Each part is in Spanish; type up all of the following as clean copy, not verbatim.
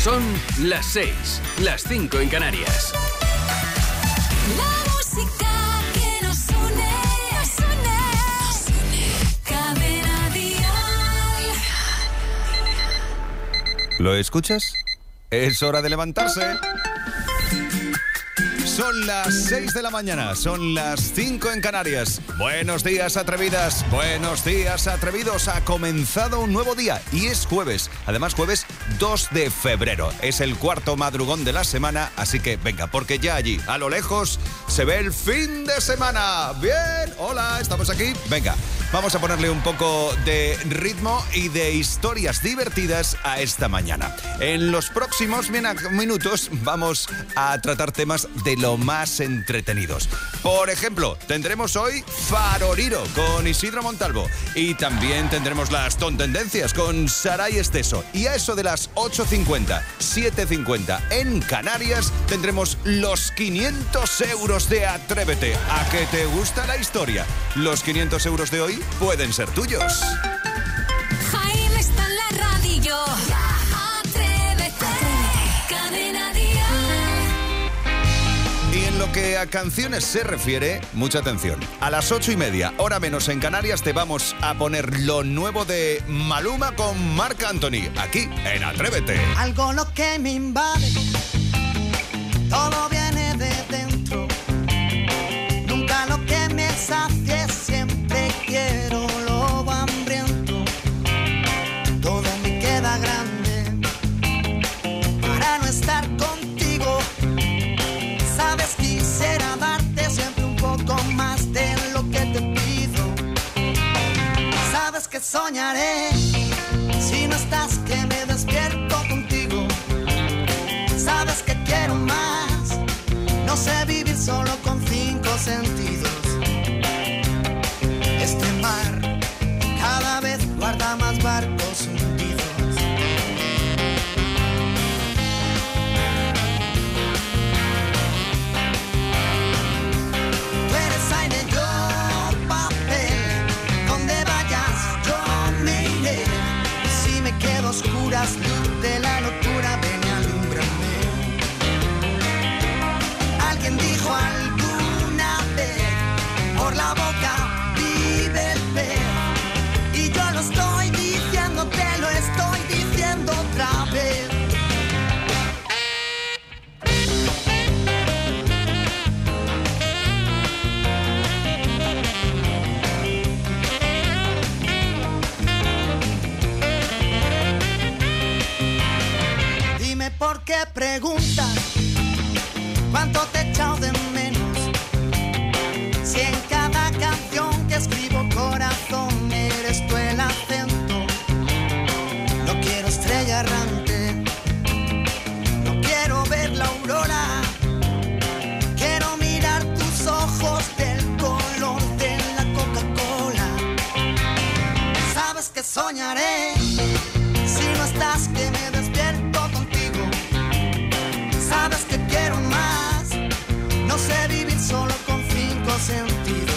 Son las 6, las 5 en Canarias. La música que nos une, Cadena Dial. ¿Lo escuchas? Es hora de levantarse. Son las 6 de la mañana, son las 5 en Canarias. Buenos días, atrevidas, buenos días, atrevidos. Ha comenzado un nuevo día y es jueves. Además, jueves 2 de febrero. Es el cuarto madrugón de la semana, así que venga, porque ya allí, a lo lejos, se ve el fin de semana. Bien, hola, ¿estamos aquí? Venga, vamos a ponerle un poco de ritmo y de historias divertidas a esta mañana. En los próximos minutos vamos a tratar temas de lo más entretenidos. Por ejemplo, tendremos hoy Faroriro con Isidro Montalvo y también tendremos las tontendencias con Saray Esteso. Y a eso de las 8:50, 7:50 en Canarias tendremos los 500 euros de Atrévete. ¿A que te gusta la historia? Los 500 euros de hoy pueden ser tuyos. Jaime está en la radio. Atrévete. Cadena Dial. Y en lo que a canciones se refiere, mucha atención. A las 8:30, hora menos en Canarias, te vamos a poner lo nuevo de Maluma con Marc Anthony, aquí en Atrévete. Algo lo que me invade, todo viene de dentro. Nunca lo que me sacie, siempre quiero lo hambriento. Todo me queda grande para no estar contigo. Sabes, quisiera darte siempre un poco más de lo que te pido. Sabes que soñaré si no estás, que me despierto contigo. Sabes que quiero más, no sé vivir solo con 5 sentidos. Este mar cada vez guarda más barcos hundidos. Tú eres aire, yo papel, donde vayas yo me iré. Si me quedo a oscuras, luz de la locura, ven y alúmbrame. Alguien dijo alguna vez, por la boca vive el pez. Y yo lo estoy diciendo, te lo estoy diciendo otra vez. Dime por qué preguntas cuánto te he echado de menos. Si en cada canción que escribo, corazón, eres tú el acento. No quiero estrella errante, no quiero ver la aurora. Quiero mirar tus ojos del color de la Coca-Cola. Sabes que soñaré si no estás, que me despierto contigo. Sabes que quiero más, no sé vivir solo con 5 sentidos.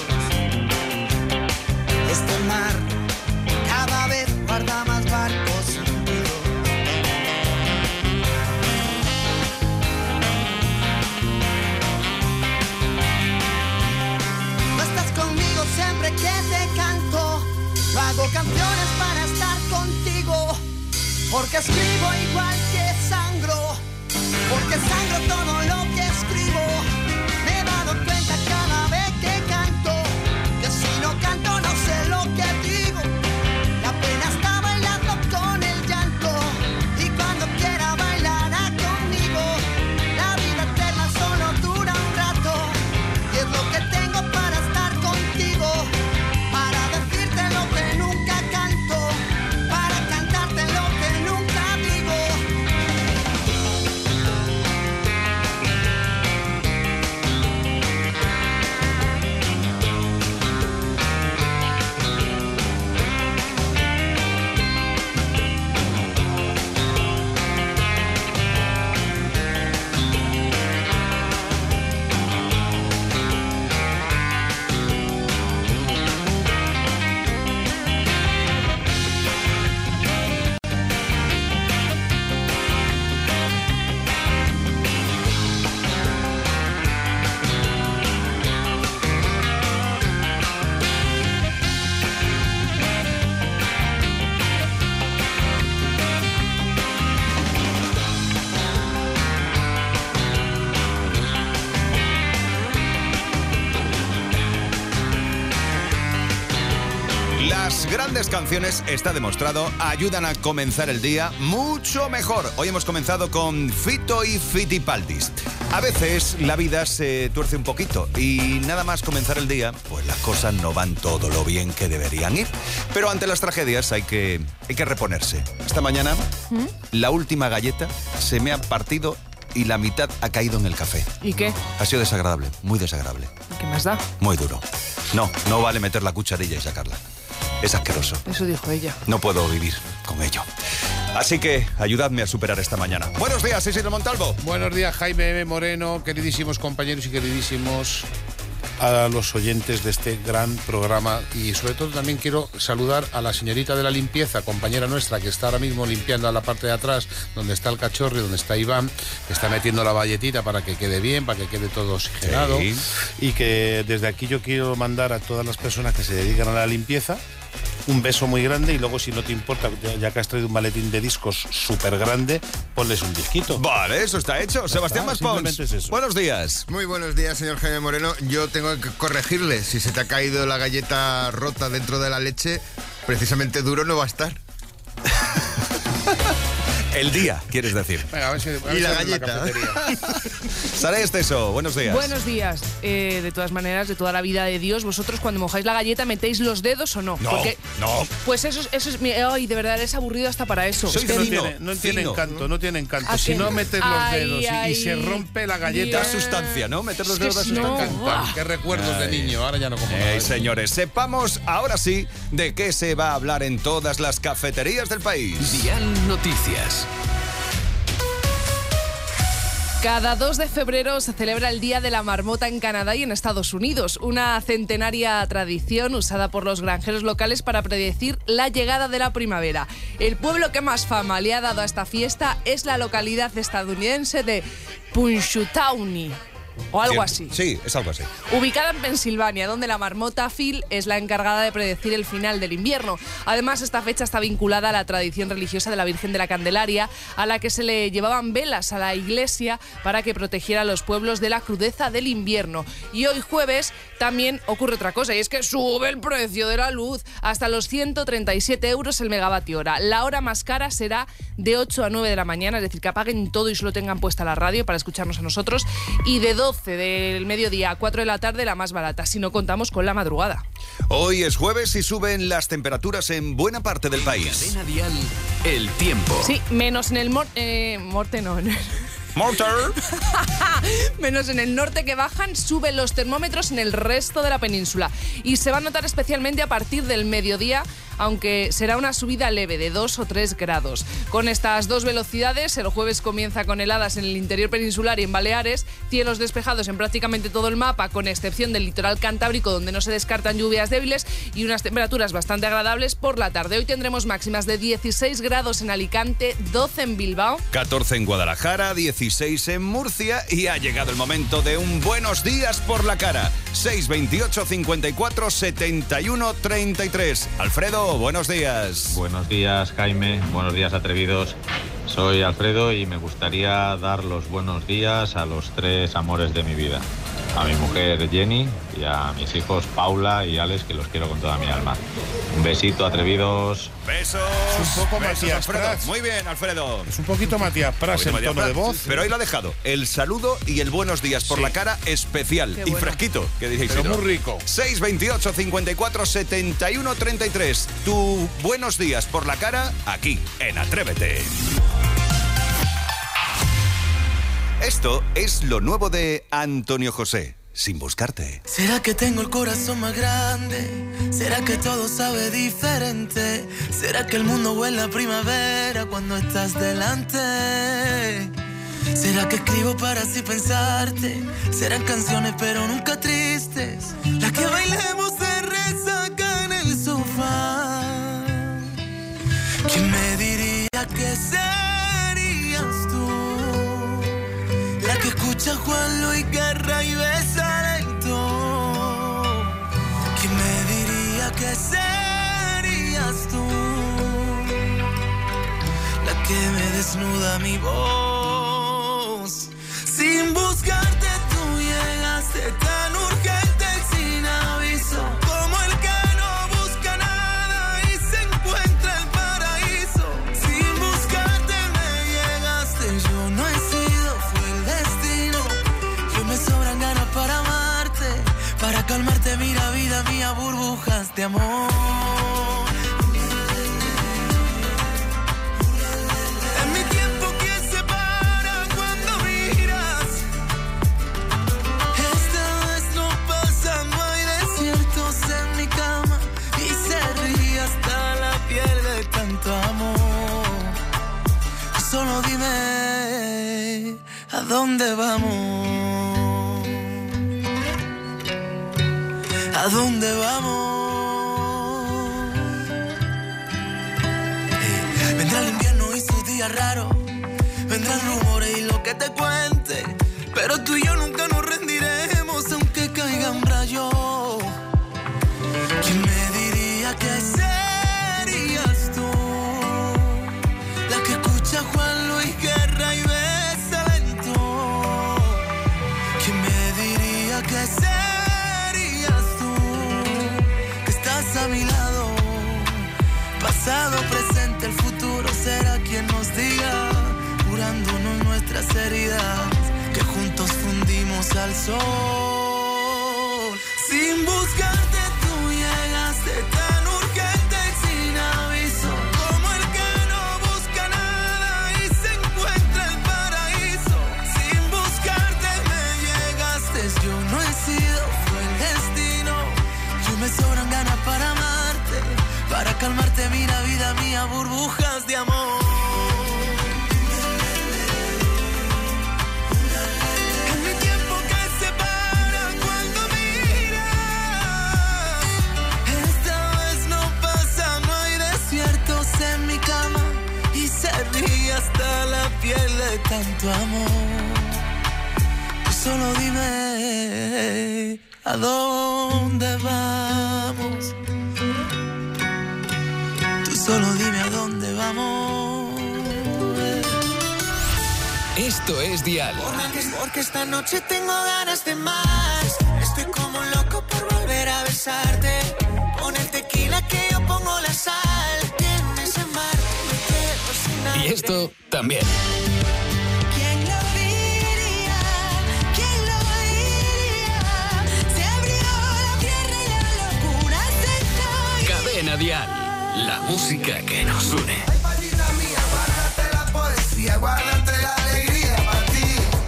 Este mar cada vez guarda más barcos hundidos. No estás conmigo siempre que te canto. No hago canciones para estar contigo, porque escribo igual que sangro, porque sangro todo lo que escribo. Me he dado cuenta cada vez que canto, que si no canto no sé lo que digo. La pena está bailando con el llanto, y cuando quiera bailará conmigo. La vida eterna solo dura un rato, y es lo que tengo para estar contigo, para decirte lo que nunca canto, para cantarte lo que nunca digo. grandes canciones, está demostrado, ayudan a comenzar el día mucho mejor. Hoy hemos comenzado con Fito y Fitipaldis. A veces la vida se tuerce un poquito y nada más comenzar el día, pues las cosas no van todo lo bien que deberían ir. Pero ante las tragedias hay que reponerse. Esta mañana, la última galleta se me ha partido y la mitad ha caído en el café. ¿Y qué? Ha sido desagradable, muy desagradable. ¿Qué más da? Muy duro. No vale meter la cucharilla y sacarla. Es asqueroso. Eso dijo ella. No puedo vivir con ello. Así que ayudadme a superar esta mañana. Buenos días, Isidro Montalvo. Buenos días, Jaime M. Moreno, queridísimos compañeros y queridísimos a los oyentes de este gran programa. Y sobre todo también quiero saludar a la señorita de la limpieza, compañera nuestra, que está ahora mismo limpiando a la parte de atrás, donde está el cachorro y donde está Iván, que está metiendo la valletita para que quede bien, para que quede todo oxigenado. Sí. Y que desde aquí yo quiero mandar a todas las personas que se dedican a la limpieza un beso muy grande, y luego, si no te importa, ya que has traído un maletín de discos súper grande, ponles un disquito. Vale, eso está hecho. Sebastián Maspons, es eso. buenos días. Muy buenos días, señor Jaime Moreno. Yo tengo que corregirle. Si se te ha caído la galleta rota dentro de la leche, precisamente duro no va a estar. El día, quieres decir. Venga, a ver si Y la abres galleta. cafetería. Sara Esteso, buenos días. Buenos días. De todas maneras, de toda la vida de Dios, vosotros cuando mojáis la galleta, ¿metéis los dedos o no? No, Porque, no. Pues eso es... Ay, de verdad, eres aburrido hasta para eso. Soy Es que fino, no tiene fino. encanto, no tiene encanto. ¿A Si qué? no metes los Ay, dedos y ay, se rompe la galleta, Da sustancia, ¿no? Meter los Es que dedos da si sustancia. no- encanta. Qué recuerdos de niño, ahora ya no como nada. Señores, sepamos ahora sí de qué se va a hablar en todas las cafeterías del país. Dial Noticias. Cada 2 de febrero se celebra el Día de la Marmota en Canadá y en Estados Unidos, una centenaria tradición usada por los granjeros locales para predecir la llegada de la primavera. El pueblo que más fama le ha dado a esta fiesta es la localidad estadounidense de Punxsutawney, o algo así. Sí, es algo así. Ubicada en Pensilvania, donde la marmota Phil es la encargada de predecir el final del invierno. Además, esta fecha está vinculada a la tradición religiosa de la Virgen de la Candelaria, a la que se le llevaban velas a la iglesia para que protegiera a los pueblos de la crudeza del invierno. Y hoy jueves también ocurre otra cosa, y es que sube el precio de la luz hasta los 137 euros el megavatio hora. La hora más cara será de 8 a 9 de la mañana, es decir, que apaguen todo y solo tengan puesta la radio para escucharnos a nosotros, y de 12 del mediodía a 4 de la tarde la más barata, si no contamos con la madrugada. Hoy es jueves y suben las temperaturas en buena parte del país. Cadena Dial, el tiempo. Sí, menos en el norte no. Mortar. Menos en el norte, que bajan, suben los termómetros en el resto de la península. Y se va a notar especialmente a partir del mediodía, aunque será una subida leve de 2 o 3 grados. Con estas dos velocidades, el jueves comienza con heladas en el interior peninsular y en Baleares, cielos despejados en prácticamente todo el mapa, con excepción del litoral cantábrico, donde no se descartan lluvias débiles, y unas temperaturas bastante agradables por la tarde. Hoy tendremos máximas de 16 grados en Alicante, 12 en Bilbao, 14 en Guadalajara, 16 en Murcia, y ha llegado el momento de un buenos días por la cara. 628 54 71 33. Alfredo, buenos días. Buenos días, Jaime. Buenos días, atrevidos. Soy Alfredo y me gustaría dar los buenos días a los 3 amores de mi vida. A mi mujer Jenny y a mis hijos Paula y Alex, que los quiero con toda mi alma. Un besito, atrevidos. Besos. Es un poco Besos, Matías Alfredo. Prats. Muy bien, Alfredo. Es un poquito Matías Prats en tono de voz. Pero hoy lo ha dejado. El saludo y el buenos días por la cara especial. Qué Y bueno. fresquito, que diréis. Pero muy rico. 628 54 71 33. Tu buenos días por la cara aquí en Atrévete. Esto es lo nuevo de Antonio José, Sin Buscarte. ¿Será que tengo el corazón más grande? ¿Será que todo sabe diferente? ¿Será que el mundo huele a primavera cuando estás delante? ¿Será que escribo para así pensarte? ¿Serán canciones pero nunca tristes? Las que bailemos de resaca en el sofá. ¿Quién me diría que serías tú? La que escucha Juan Luis Guerra y besa lento. ¿Quién me diría que serías tú? La que me desnuda mi voz. Sin buscarte tú llegaste tan urgente y sin aviso, como el que no busca nada y solo dime a dónde vamos. ¿A dónde vamos? Vendrá el invierno y sus días raros, vendrán rumores y lo que te cuente, pero tú y yo nunca nos rendiremos aunque caigan rayos. ¿Quién me diría que serías tú la que escucha a Juan Luis Guerra y besa lento? ¿Quién me diría que serías tú que estás a mi lado? Pasado, presente, el futuro será quien nos diga, curándonos nuestras heridas, que juntos fundimos al sol. Sin buscarte tú llegaste tan urgente y sin aviso, como el que no busca nada y se encuentra el paraíso. Sin buscarte me llegaste, yo no he sido, fue el destino. Yo me sobran ganas para amarte, para calmarte, mira vida mía, burbujas de amor. En mi tiempo que se para cuando miras, esta vez no pasa, no hay desiertos en mi cama y se ríe hasta la piel de tanto amor. Tú solo dime a dónde vamos. Solo dime a dónde vamos. Esto es Dial. Porque esta noche tengo ganas de más. Estoy como un loco por volver a besarte. Pon el tequila que yo pongo la sal. Tienes el mar, me quedo sin hambre. Y esto también. ¿Quién lo diría? ¿Quién lo diría? Se abrió la tierra y la locura se está. Cadena Dial. La música que nos une. Ay, palita mía, guárdate la poesía, guárdate la alegría para ti.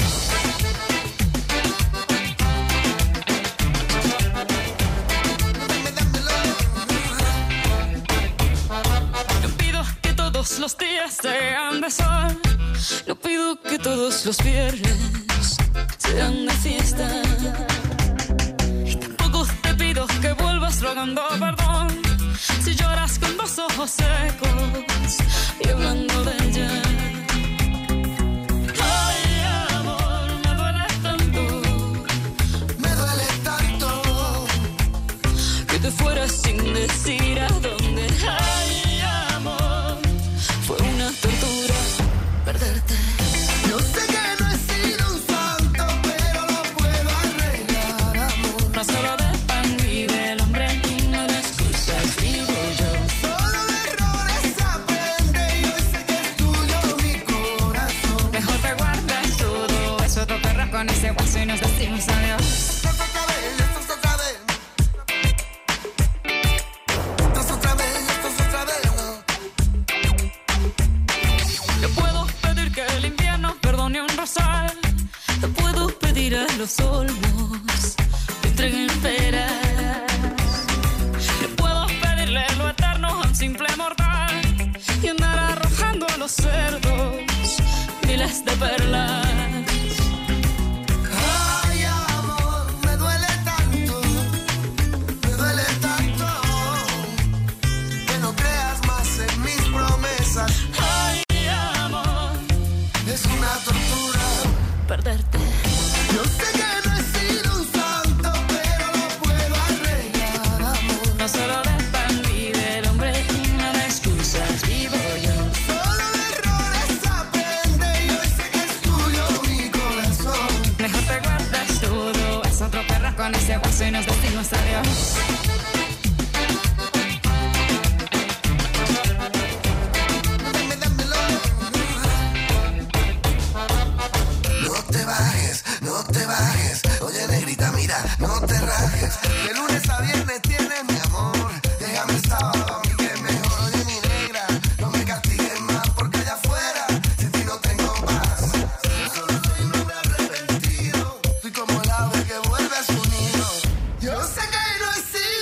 No pido que todos los días sean de sol, no pido que todos los viernes sean de fiesta. Y tampoco te pido que vuelvas rogando perdón si lloras con los ojos secos y hablando de ella. Ay, amor, me duele tanto que te fueras sin decir a dónde. Ay, amor, fue una tortura perderte. Yo sé que no he sido un santo, pero lo puedo arreglar, amor. No solo de pan vive el hombre y no de excusas vivo yo. Solo de errores aprende y hoy sé que es tuyo mi corazón. Mejor te guardas todo eso, te perras con ese guaso y nos decimos adiós. Esto es otra vez, esto es otra vez. Esto es otra vez, esto es otra vez. Te puedo pedir que el invierno perdone un rosal. Te puedo pedir a los olmos que entreguen peras. Te puedo pedirle lo eterno a un simple mortal y andar arrojando a los cerdos miles de perlas. Ay, amor, me duele tanto que no creas más en mis promesas. Ay, amor, Es una tortura perderte. Yo sé que no he sido un santo, pero lo puedo arreglar, amor. No solo de pan vive el hombre y no de excusas vivo yo. Solo de errores aprende y hoy sé que es tuyo mi corazón. Mejor te guardas todo, es otro perro con ese guaso y nos decimos adiós. Dámelo. No te bajes. Oye, negrita, mira, no te rajes. De lunes a viernes tienes mi amor. Déjame el sábado a mí que es mejor. Oye, mi negra, no me castigues más porque allá afuera sin ti no tengo paz. Yo solo soy un hombre arrepentido. Soy como el ave que vuelve a su nido. Yo sé que no he sido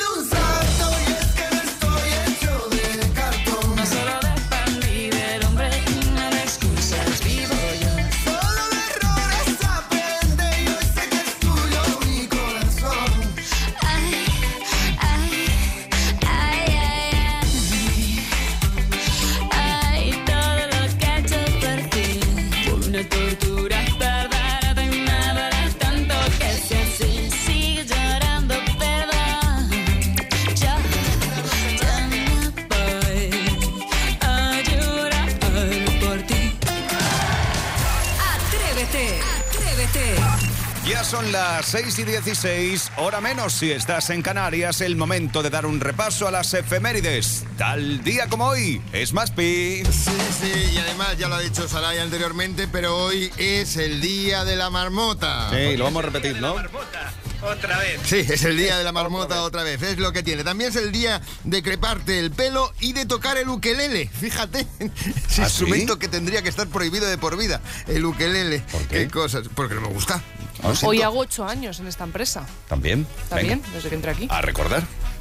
Ya son las 6:16, hora menos si estás en Canarias, el momento de dar un repaso a las efemérides. Tal día como hoy, es Maspi. Sí, y además ya lo ha dicho Saray anteriormente, pero hoy es el día de la marmota. Sí, lo vamos a repetir, ¿no? Otra vez. Sí, es el día de la marmota otra vez, es lo que tiene. También es el día de creparte el pelo y de tocar el ukelele. Fíjate, ese instrumento que tendría que estar prohibido de por vida, el ukelele. ¿Por qué? ¿Qué cosas? Porque no me gusta. Hoy hago 8 años en esta empresa. ¿También? También, desde que entré aquí. A recordar.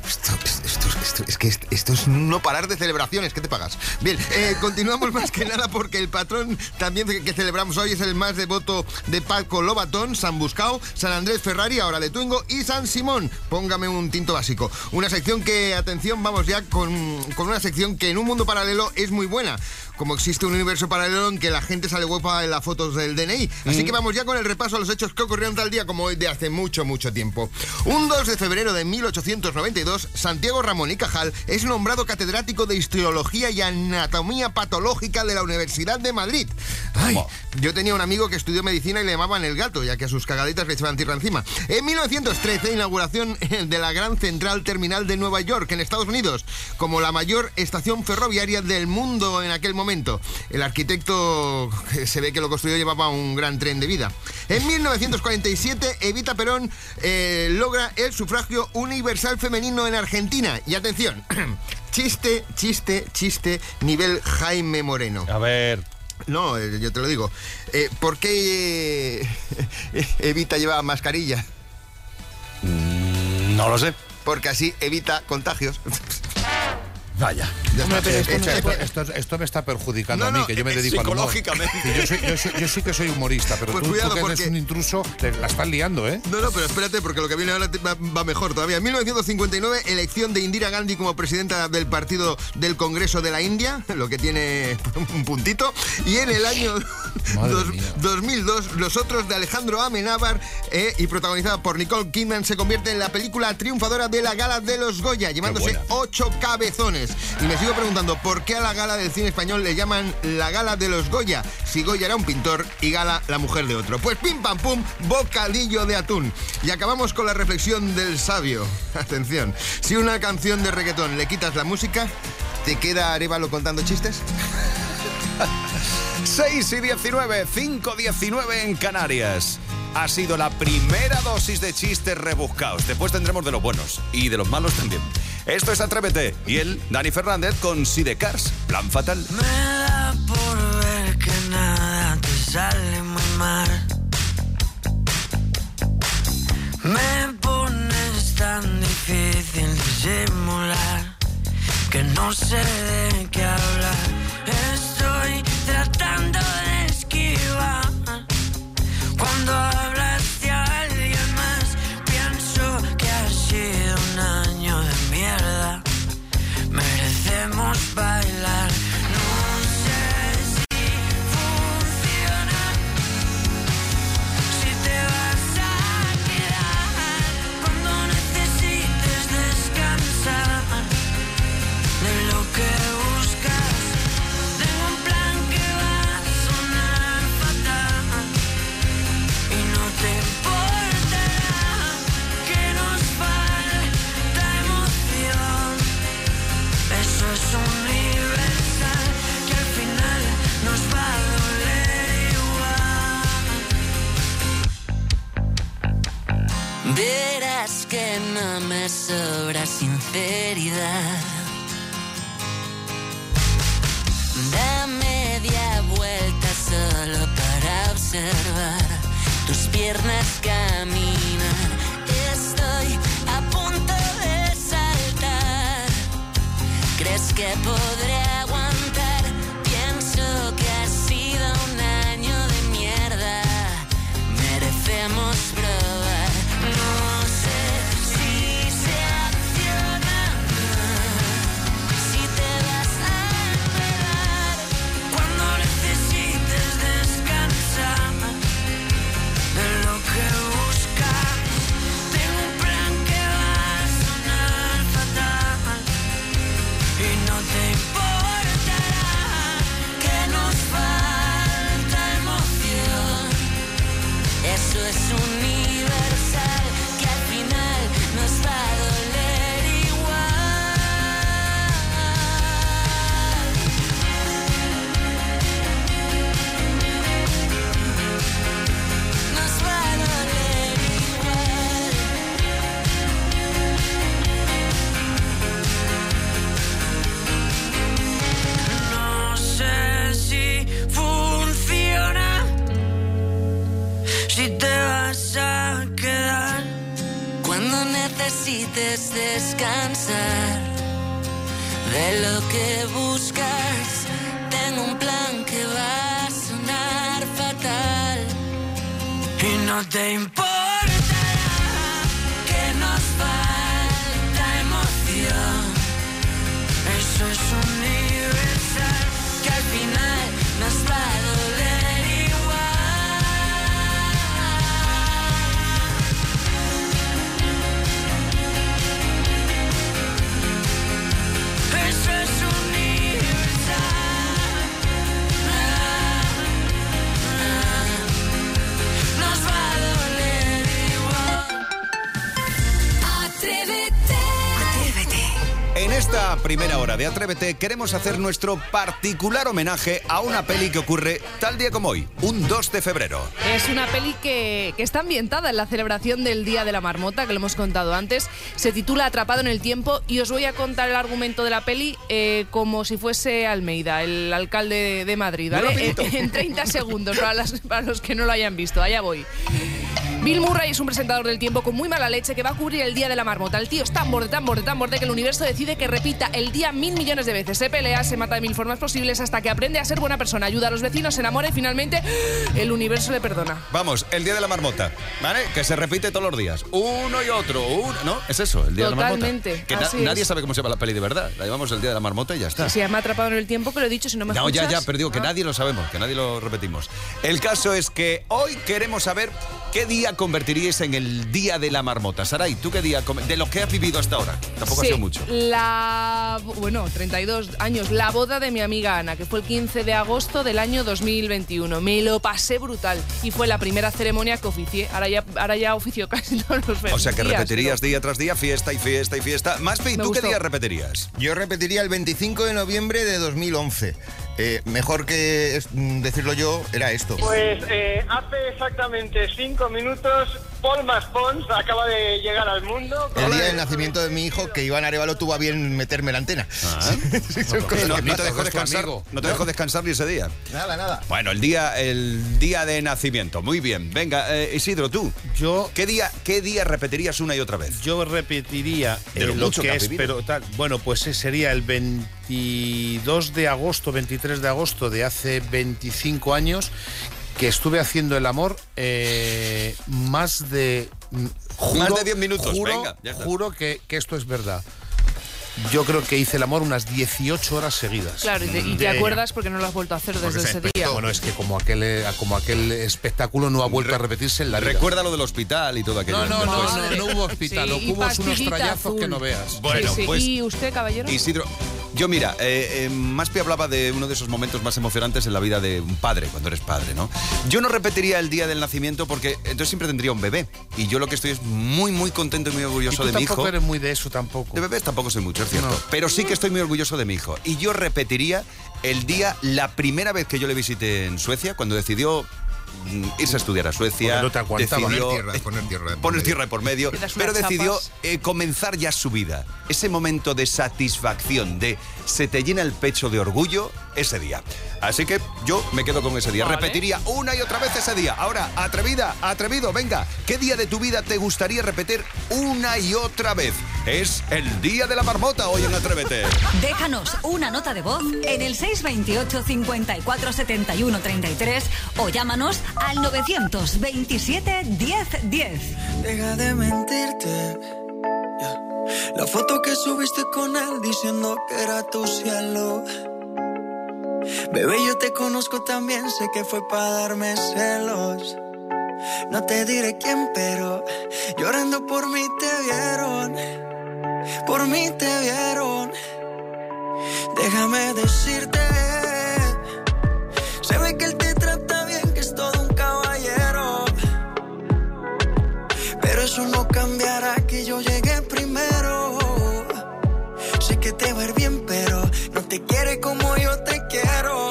Esto es no parar de celebraciones. ¿Qué te pagas? Bien, continuamos más que nada porque el patrón también que celebramos hoy es el más devoto de Paco Lobatón, San Buscao, San Andrés Ferrari, ahora de Tuengo y San Simón. Póngame un tinto básico. Una sección que, atención, vamos ya con una sección que en un mundo paralelo es muy buena. Como existe un universo paralelo en que la gente sale guapa en las fotos del DNI. Así que vamos ya con el repaso a los hechos que ocurrieron tal día como hoy de hace mucho, mucho tiempo. Un 2 de febrero de 1892, Santiago Ramón y Cajal es nombrado catedrático de Histología y Anatomía Patológica de la Universidad de Madrid. Ay, yo tenía un amigo que estudió medicina y le llamaban el gato, ya que a sus cagaditas le echaban tierra encima. En 1913, inauguración de la Gran Central Terminal de Nueva York, en Estados Unidos, como la mayor estación ferroviaria del mundo en aquel momento. El arquitecto, que se ve que lo construyó, llevaba un gran tren de vida. En 1947, Evita Perón logra el sufragio universal femenino en Argentina. Y atención, chiste, nivel Jaime Moreno. A ver. No, yo te lo digo. ¿Por qué Evita lleva mascarilla? No lo sé. Porque así evita contagios. Vaya. Esto me está perjudicando a mí, que yo me dedico al humor. Psicológicamente. Yo sí que soy humorista, pero pues tú cuidado, que eres porque un intruso, la estás liando, ¿eh? No, pero espérate, porque lo que viene ahora va mejor todavía. En 1959, elección de Indira Gandhi como presidenta del Partido del Congreso de la India, lo que tiene un puntito. Y en el año 2002, Los Otros, de Alejandro Amenábar, y protagonizada por Nicole Kidman, se convierte en la película triunfadora de la Gala de los Goya, llevándose 8 cabezones. Y me sigo preguntando, ¿por qué a la gala del cine español le llaman la Gala de los Goya? Si Goya era un pintor y Gala la mujer de otro. Pues pim pam pum, bocadillo de atún. Y acabamos con la reflexión del sabio. Atención, si una canción de reggaetón le quitas la música, ¿te queda Arévalo contando chistes? 6:19, 5:19 en Canarias. Ha sido la primera dosis de chistes rebuscados. Después tendremos de los buenos y de los malos también. Esto es Atrévete. Y él, Dani Fernández, con Sidecars, Plan Fatal. Me da por ver que nada te sale muy mal. Me pones tan difícil disimular que no sé de qué hablar. Estoy tratando de esquivar. Cuando hablas de alguien más, pienso que ha sido un año de mierda. Merecemos bailar. No sé si funciona, si te vas a quedar cuando necesites descansar de lo que buscas. Tengo un plan que va a sonar fatal y no te importará que nos falta emoción. Eso es universal, que al final nos va a doler igual. Verás que no me sobra sinceridad. Da media vuelta solo para observar tus piernas caminar. Estoy a punto de saltar. ¿Crees que podré aguantar? Pienso que ha sido un año de mierda. Merecemos probar. No sé si se acciona, si te vas a enredar cuando necesites descansar de lo que buscas. Tengo un plan que va a sonar fatal y no te importa. necesites descansar de lo que buscas. Tengo un plan que va a sonar fatal y no te importará que nos falta emoción. Eso es universal, que al final nos va a doler igual. Eso es universal. Nos va a doler igual. Atrévete. En esta primera hora de Atrévete queremos hacer nuestro particular homenaje a una peli que ocurre tal día como hoy, un 2 de febrero. Es una peli que está ambientada en la celebración del Día de la Marmota, que lo hemos contado antes. Se titula Atrapado en el tiempo y os voy a contar el argumento de la peli como si fuese Almeida, el alcalde de Madrid, ¿vale? En 30 segundos, para los que no lo hayan visto. Allá voy. Bill Murray es un presentador del tiempo con muy mala leche que va a cubrir el Día de la Marmota. El tío es tan borde que el universo decide que repita el día 1000 millones de veces. Se pelea, se mata de 1000 formas posibles hasta que aprende a ser buena persona, ayuda a los vecinos, se enamora y finalmente el universo le perdona. Vamos, el Día de la Marmota, ¿vale? Que se repite todos los días. Uno y otro, ¿no? Es eso, el Día Totalmente, de la Marmota. Que nadie sabe cómo se llama la peli de verdad. La llamamos el Día de la Marmota y ya está. Se llama Atrapado en el tiempo, que lo he dicho, si no me escuchas. Ya, pero digo que nadie lo sabemos, que nadie lo repetimos. El caso es que hoy queremos saber qué día convertiríais en el Día de la Marmota. Saray, ¿tú qué día? De lo que has vivido hasta ahora. Tampoco ha sido mucho. 32 años. La boda de mi amiga Ana, que fue el 15 de agosto del año 2021. Me lo pasé brutal. Y fue la primera ceremonia que oficié. Ahora ya oficio casi todos los días. O sea que repetirías día tras día, fiesta y fiesta y fiesta. Maspi, ¿tú qué día repetirías? Yo repetiría el 25 de noviembre de 2011. Mejor que decirlo yo, era esto. Pues hace exactamente 5 minutos, Paul Maspons acaba de llegar al mundo. El día del nacimiento de mi hijo, que Iván Arévalo tuvo a bien meterme la antena. No te dejo descansar. No te dejo descansar ni ese día. Nada. Bueno, el día de nacimiento. Muy bien. Venga, Isidro, tú. ¿Qué día repetirías una y otra vez? Yo repetiría lo que es, pero tal. Bueno, pues sería el 22 de agosto, 23 de agosto de hace 25 años, que estuve haciendo el amor más de 10 minutos. Venga, ya está. Juro que esto es verdad. Yo creo que hice el amor unas 18 horas seguidas. Claro, y te acuerdas porque no lo has vuelto a hacer desde ese día. Bueno, es que como aquel espectáculo no ha vuelto a repetirse en la vida. Recuerda lo del hospital y todo aquello. No hubo hospital, hubo unos trallazos que no veas. Bueno, pues, ¿y usted, caballero? Isidro, yo mira, Maspi hablaba de uno de esos momentos más emocionantes en la vida de un padre, cuando eres padre, ¿no? Yo no repetiría el día del nacimiento porque entonces siempre tendría un bebé. Y yo lo que estoy es muy, muy contento y muy orgulloso de mi hijo. Tampoco eres muy de eso tampoco. De bebés tampoco soy mucho, es cierto. No. Pero sí que estoy muy orgulloso de mi hijo. Y yo repetiría la primera vez que yo le visité en Suecia, cuando decidió irse a estudiar a Suecia. No te aguantaba. Poner tierra por medio. Pero decidió comenzar ya su vida. Ese momento de satisfacción, de se te llena el pecho de orgullo, ese día. Así que yo me quedo con ese día. Vale. Repetiría una y otra vez ese día. Ahora, atrevido, venga. ¿Qué día de tu vida te gustaría repetir una y otra vez? Es el Día de la Marmota hoy en Atrévete. Déjanos una nota de voz en el 628 54 71 33 o llámanos al 927 10 10. Deja de mentirte. La foto que subiste con él diciendo que era tu cielo. Bebé, yo te conozco también, sé que fue para darme celos. No te diré quién, pero llorando por mí te vieron. Por mí te vieron. Déjame decirte, se ve que él te trata bien, que es todo un caballero. Pero eso no cambiará que yo llegué primero. Sé que te va a ir bien, pero no te quiere como yo te quiero.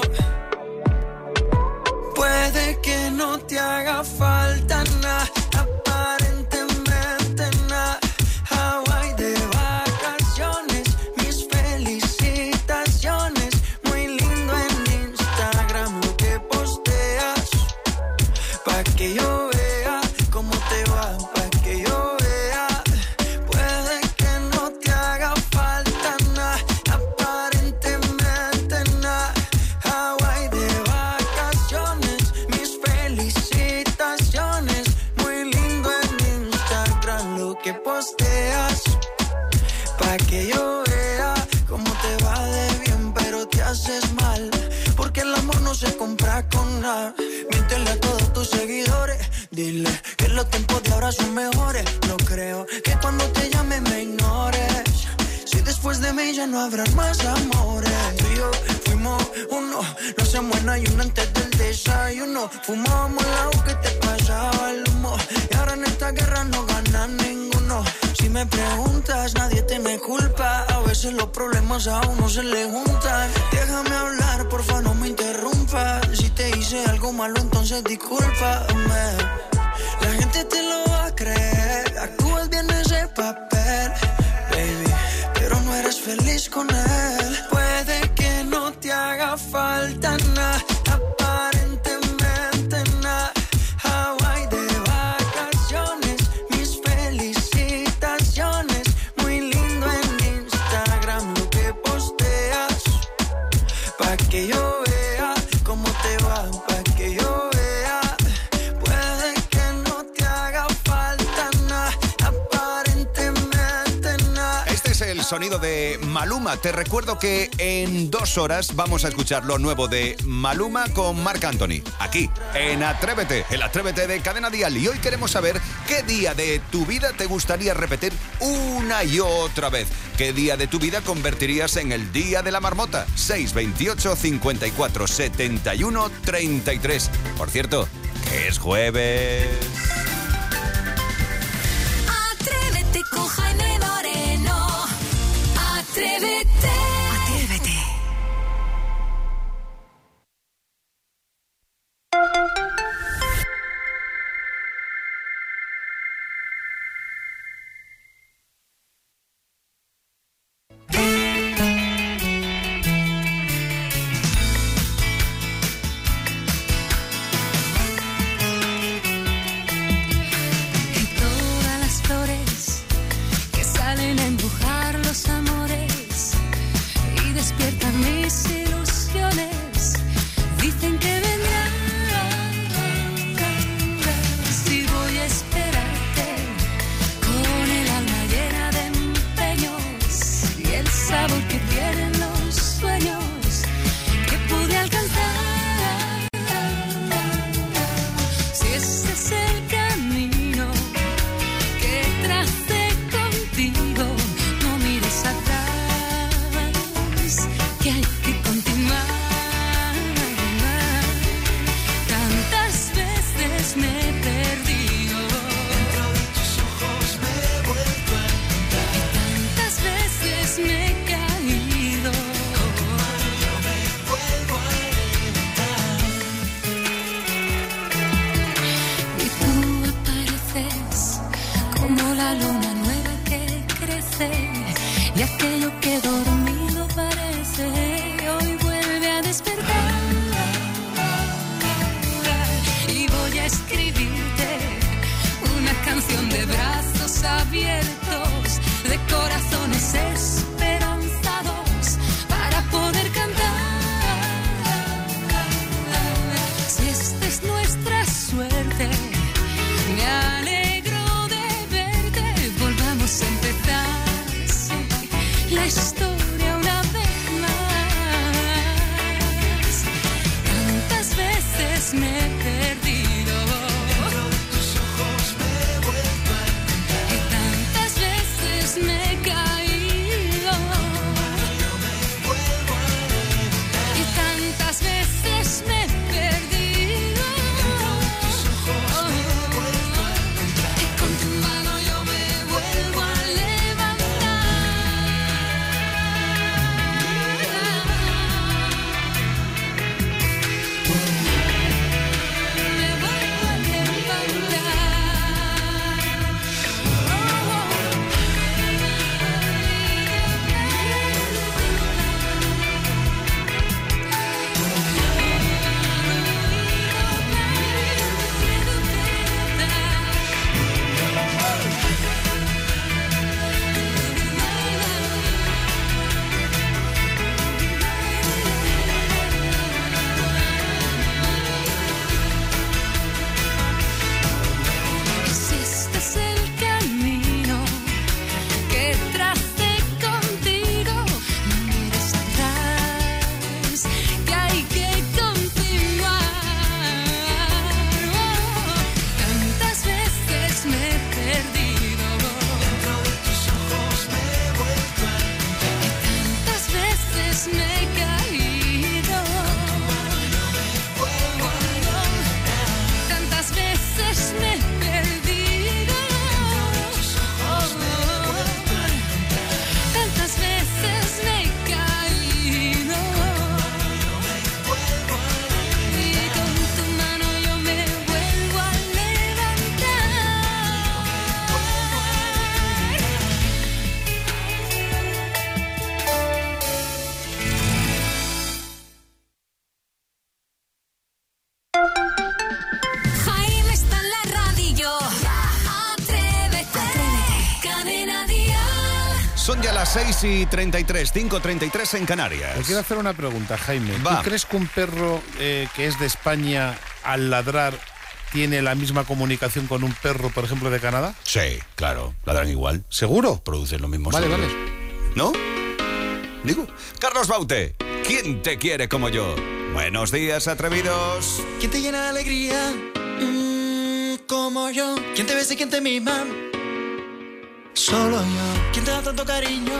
Puede que no te haga falta nada, aparentemente nada. Hawaii de vacaciones, mis felicitaciones. Muy lindo en Instagram lo que posteas, pa' que yo vea cómo te va, pa' que yo vea. Puede Pa' que yo vea cómo te va de bien, pero te haces mal. Porque el amor no se compra con nada. Miéntele a todos tus seguidores. Dile que los tiempos de ahora son mejores. No creo que cuando te llame me ignores. Si después de mí ya no habrá más amores. Tú y yo fuimos uno. No se muera y uno antes del desayuno. Fumábamos el agua que te pasaba el humo. Y ahora en esta guerra no gana ninguno. Si me preguntas, nadie tiene culpa. A veces los problemas a uno se le juntan. Déjame hablar, porfa, no me interrumpas. Si te hice algo malo, entonces discúlpame. La gente te lo va a creer. Actúas bien ese papel, baby, pero no eres feliz con él. Puede que no te haga falta nada, aparentemente nada. Hawaii de vacaciones, mis felicitaciones. Muy lindo en Instagram lo que posteas. Pa' que yo vea cómo te va, pa' que yo vea. Puede que no te haga falta nada, aparentemente nada. Este es el sonido de Maluma. Te recuerdo que en 2 horas vamos a escuchar lo nuevo de Maluma con Marc Anthony. Aquí, en Atrévete, el Atrévete de Cadena Dial. Y hoy queremos saber qué día de tu vida te gustaría repetir una y otra vez. ¿Qué día de tu vida convertirías en el día de la marmota? 628 54 71 33. Por cierto, que es jueves. Atrévete con Jaime Moreno. Atrévete. Atrévete. Y todas las flores que salen a empujar los amores y despiertan mis ilusiones, dicen que vendrán. Si voy a esperarte con el alma llena de empeños y el sabor que tienen los sueños que pude alcanzar. Si ese es el camino que tracé contigo, no mires atrás, que hay que continuar. Tantas veces me he perdido, dentro de tus ojos me he vuelto a encontrar. Y tantas veces me he caído, con tu mano yo me vuelvo a levantar. Y tú apareces como la luna nueva que crece, y aquello que dormido parece hoy vuelve a despertar. Y voy a escribirte una canción de brazos abiertos, de corazones esperanzados, para poder cantar. Si esta es nuestra suerte, me alegro de verte. Volvamos a empezar, sí, la historia una vez más. Tantas veces me he perdido, dentro de tus ojos me he vuelto a encontrar. Y tantas veces me he caído. las 6:33, 5:33 en Canarias. Le quiero hacer una pregunta, Jaime. Va. ¿Tú crees que un perro que es de España, al ladrar, tiene la misma comunicación con un perro, por ejemplo, de Canadá? Sí, claro, ladran igual. ¿Seguro? Producen los mismos Vale, sonidos. vale. ¿No? Digo, Carlos Baute, ¿quién te quiere como yo? Buenos días, atrevidos. ¿Quién te llena de alegría? Como yo. ¿Quién te besa y quién te mima? Solo yo. ¿Quién te da tanto cariño?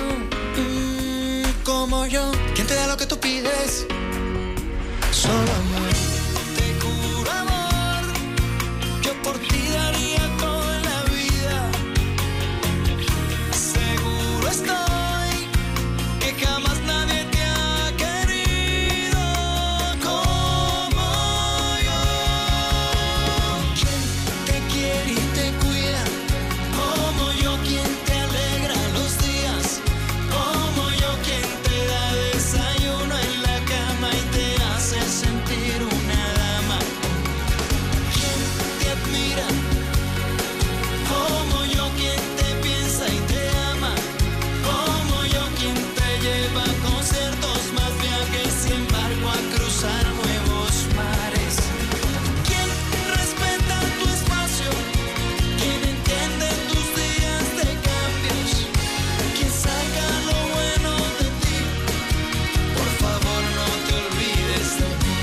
Como yo. ¿Quién te da lo que tú pides? Solo yo. Te juro, amor, yo por ti daría todo en la vida. Seguro estoy que jamás nadie te ha querido como yo. ¿Quién te quiere y te cuida? Como yo. ¿Quién te alegra los días? Como yo. ¿Quién te da desayuno en la cama y te hace sentir una dama? ¿Quién te admira? Como yo. ¿Quién te piensa y te ama? Como yo. ¿Quién te lleva a conciertos, más viajes y embarco a cruzar nuevos mares? ¿Quién respeta tu espacio? ¿Quién entiende tus días de cambios? ¿Quién saca lo bueno de ti? Por favor, no te olvides de mí.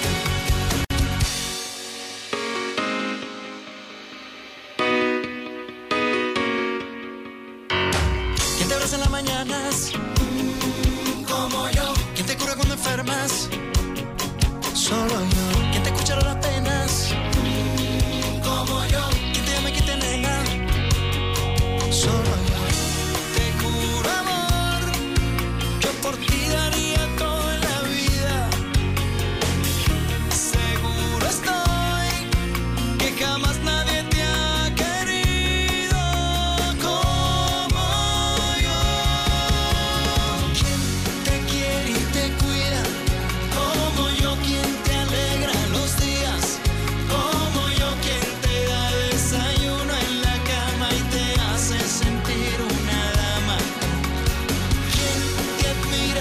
¿Quién te abraza en las mañanas? Como yo. ¿Quién te cura cuando enfermas? Solo yo. ¿Quién te escucha las penas? Como yo. ¿Quién te ama y quién te nega? Solo yo. Te juro, amor, yo por ti daría todo en la vida. Seguro estoy que jamás nadie te ha querido como yo. ¿Quién te quiere y te cuida? Como yo. ¿Quién te alegra los días? Como yo. ¿Quién te da desayuno en la cama y te hace sentir una dama? ¿Quién te admira?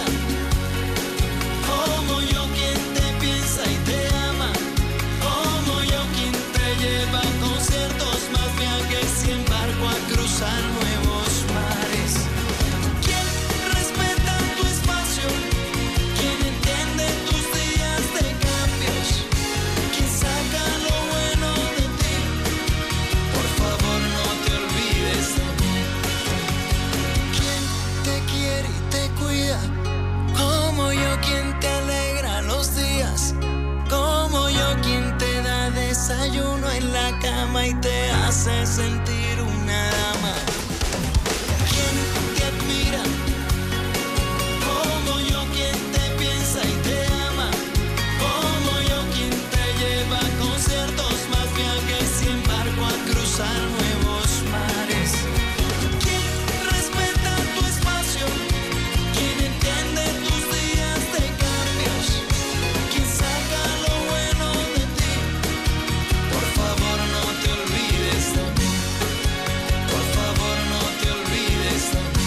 Como yo. ¿Quién te piensa y te ama? Como yo. ¿Quién te lleva a conciertos, más viajes y embarco a cruzar nuevos mares? ¿Quién respeta tu espacio? ¿Quién entiende tus días de cambios? ¿Quién saca lo bueno de ti? Por favor, no te olvides de mí. ¿Quién te quiere y te cuida? Como yo. ¿Quién te alegra los días? Como yo. ¿Quién te da desayuno en la cama y te hace sentir una dama? ¿Quién te admira? Como yo. ¿Quién te piensa y te ama? Como yo. ¿Quién te lleva a conciertos, más viajes y embarco a cruzar nuevos mares? ¿Quién respeta tu espacio? ¿Quién entiende tus días de cambios? ¿Quién saca lo bueno de ti? Por favor, no te olvides de mí. Por favor, no te olvides de mí.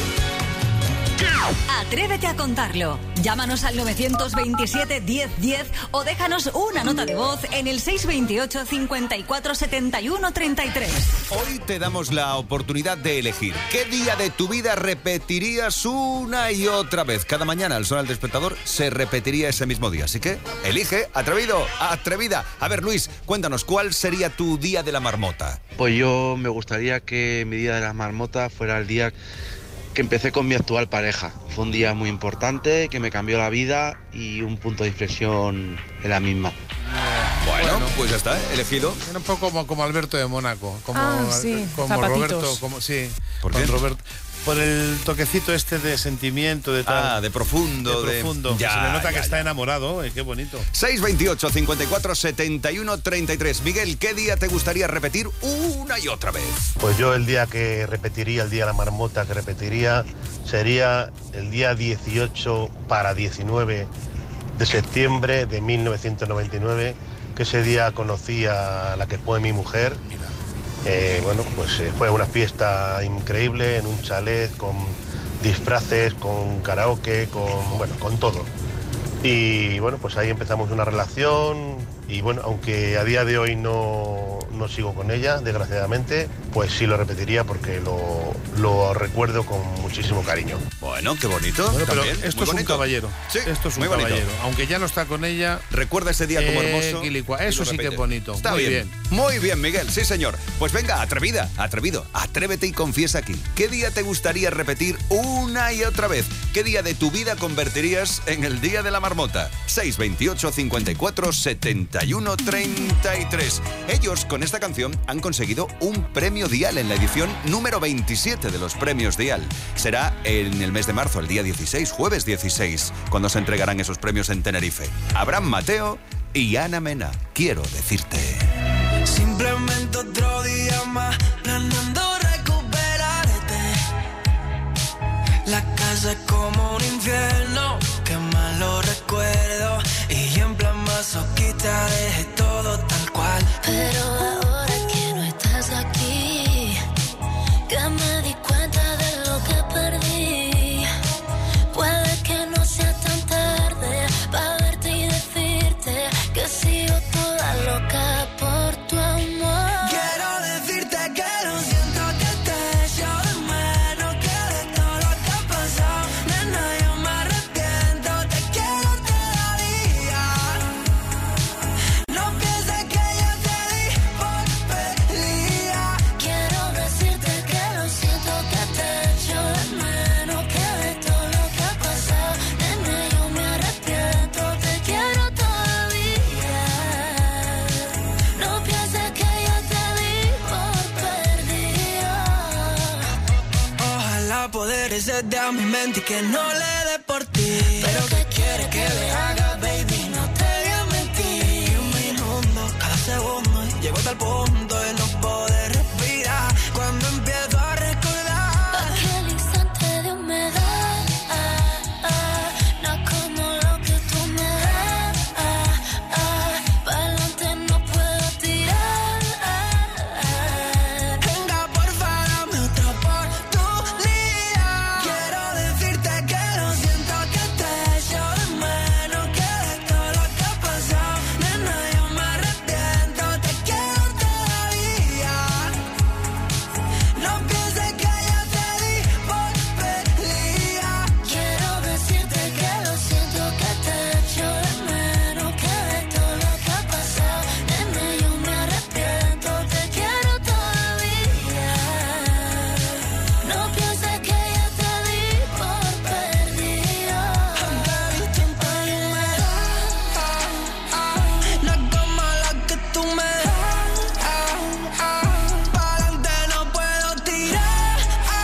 Atrévete a contarlo. Llámanos al 927 1010 o déjanos una nota de voz en el 628 54 71 33. Hoy te damos la oportunidad de elegir qué día de tu vida repetirías una y otra vez. Cada mañana al sonar el despertador se repetiría ese mismo día. Así que elige, atrevido, atrevida. A ver, Luis, cuéntanos, ¿cuál sería tu día de la marmota? Pues yo me gustaría que mi día de la marmota fuera el día que empecé con mi actual pareja. Fue un día muy importante que me cambió la vida y un punto de inflexión en la misma. Bueno, pues ya está, elegido. Era un poco como Alberto de Mónaco, como sí, como zapatitos. Roberto, como sí, ¿Por con qué? Roberto. Por el toquecito este de sentimiento, de tal. De profundo. De profundo. Ya, se le nota que ya, está ya. enamorado, qué bonito. 628 54 71 33. Miguel, ¿qué día te gustaría repetir una y otra vez? Pues yo el día que repetiría, el día de la marmota que repetiría, sería el día 18 para 19 de septiembre de 1999, que ese día conocí a la que fue mi mujer. Bueno, pues fue una fiesta increíble en un chalet con disfraces, con karaoke, con todo. Y bueno, pues ahí empezamos una relación y bueno, aunque a día de hoy no sigo con ella, desgraciadamente, pues sí lo repetiría porque lo recuerdo con muchísimo cariño. Bueno, qué bonito. Bueno, pero también, esto es un caballero. Sí, esto es un muy bonito. caballero. Aunque ya no está con ella. Recuerda ese día como hermoso. Eso sí que es bonito. Está muy bien. Muy bien, Miguel. Sí, señor. Pues venga, atrevida, atrevido. Atrévete y confiesa aquí. ¿Qué día te gustaría repetir una y otra vez? ¿Qué día de tu vida convertirías en el día de la marmota? 628 54 71 33. Ellos con esta canción han conseguido un premio Dial en la edición número 27 de los premios Dial. Será en el mes de marzo, el día 16, jueves 16, cuando se entregarán esos premios en Tenerife. Abraham Mateo y Ana Mena. Quiero decirte. Simplemente otro día más, planeando recuperarte. La casa es como un infierno, qué malo recuerdo. Y en plan masoquista dejé todo tal cual. Pero ahora que no estás aquí, que me di cuenta de lo que perdí. Puede que no sea tan tarde para verte y decirte que sigo toda loca por tu amor. Quiero decirte que lo siento, que te echo de menos, que de todo lo que ha pasado, nena, yo me arrepiento, te quiero todavía. No pienses que yo te di por perdida. Quiero decirte que lo siento, que te echo de menos, que de todo lo que ha pasado, nena, yo me arrepiento, te quiero todavía. No pienses que yo te di por perdida. Ojalá poder hacerte a mi mente y que no le dé por ti. Pero ¿qué quieres que le haga, baby? No te voy a mentir. Un minuto, cada segundo, llego hasta el punto de no poder respirar. Cuando empiezo a recordar Aquel instante de humedad, no como lo que tú me das. Pa'lante no puedo tirar. venga, porfa, dame otra oportunidad. Quiero decirte que lo siento, que te echo de menos, que de todo lo que ha pasado, nena, yo me arrepiento, te quiero todavía. No pienses que yo te di por perdida. Quiero decirte que lo siento, que te echo de menos, que de todo lo que ha pasado, nena, yo me arrepiento, te quiero todavía. No pienses que yo te di por perdida. No es como la que tú me das. Pa'lante no puedo tirar.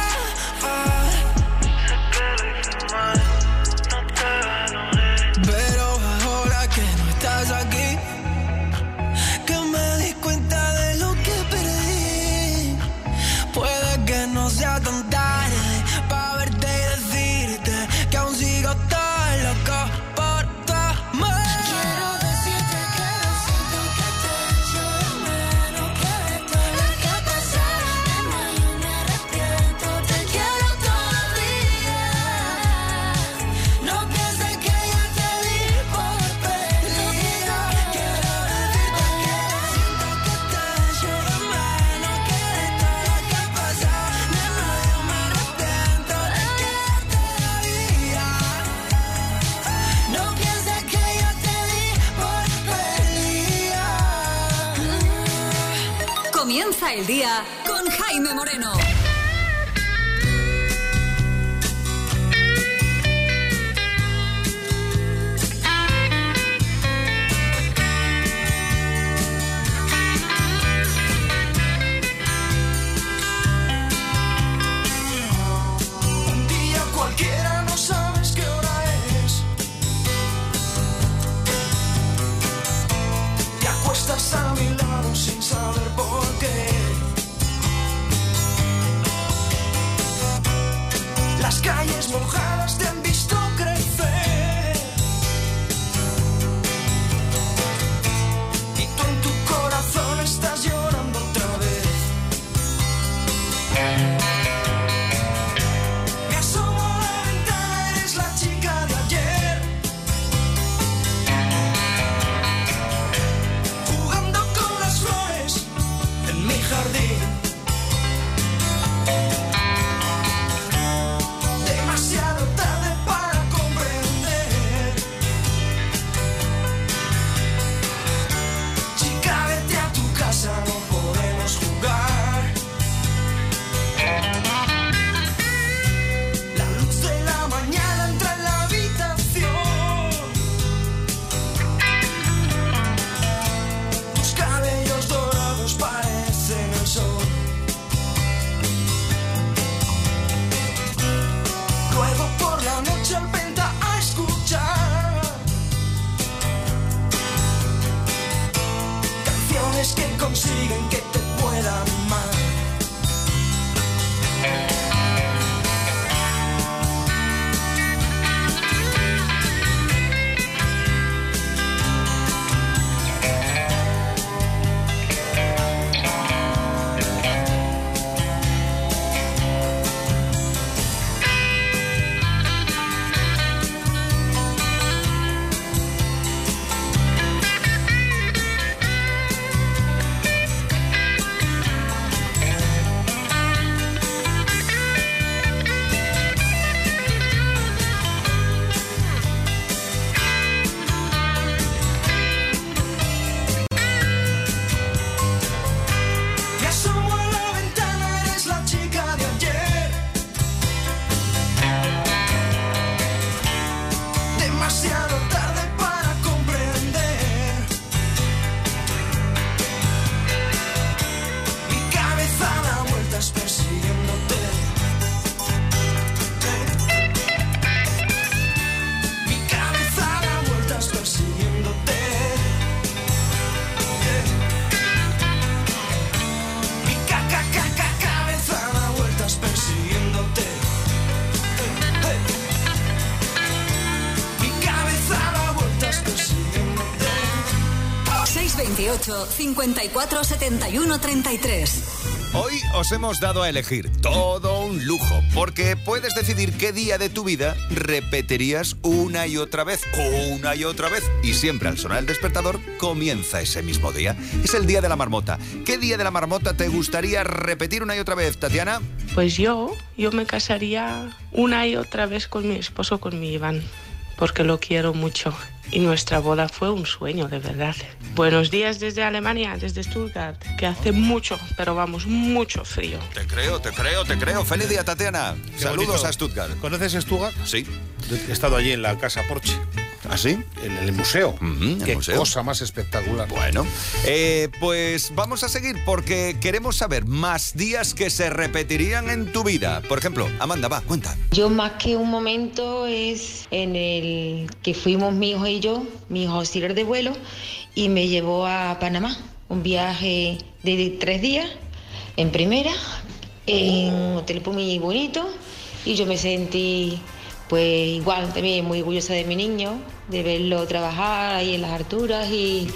Pero ahora que no estás aquí, que me di cuenta de lo que perdí. Puede que no sea tan tarde para verte y decirte que aún sigo tan loco por tu amor. Quiero decirte que lo siento, que te echo de menos, que de todo lo que ha pasado, nena, yo me arrepiento, te quiero todavía. No pienses que yo te di por perdida. Quiero decirte que lo siento, que te echo de menos, que de todo lo que ha pasado, nena, yo me arrepiento, te quiero todavía. No pienses que yo te di por perdida. Comienza el día con Jaime Moreno. Un día cualquiera no sabes qué hora es. Te acuestas a mi lado sin saber por qué. 628 54 71 33. Hoy os hemos dado a elegir todo un lujo, porque puedes decidir qué día de tu vida repetirías una y otra vez, y siempre al sonar el despertador comienza ese mismo día. Es el Día de la Marmota. ¿Qué día de la marmota te gustaría repetir una y otra vez, Tatiana? Pues yo me casaría una y otra vez con mi esposo, con mi Iván, porque lo quiero mucho. Y nuestra boda fue un sueño, de verdad. Buenos días desde Alemania, desde Stuttgart, que hace mucho, pero vamos, mucho frío. Te creo. Feliz día, Tatiana. Qué Saludos bonito. a Stuttgart. ¿Conoces Stuttgart? Sí. He estado allí en la Casa Porsche. ¿Ah, sí? En el museo. Qué museo. cosa más espectacular. Bueno, pues vamos a seguir porque queremos saber más días que se repetirían en tu vida. Por ejemplo, Amanda, va, cuenta. Yo más que un momento es en el que fuimos mi hijo y yo, mi hijo auxiliar de vuelo, y me llevó a Panamá. Un viaje de 3 días en primera, en un hotel muy bonito, y yo me sentí pues igual también muy orgullosa de mi niño, de verlo trabajar ahí en las alturas y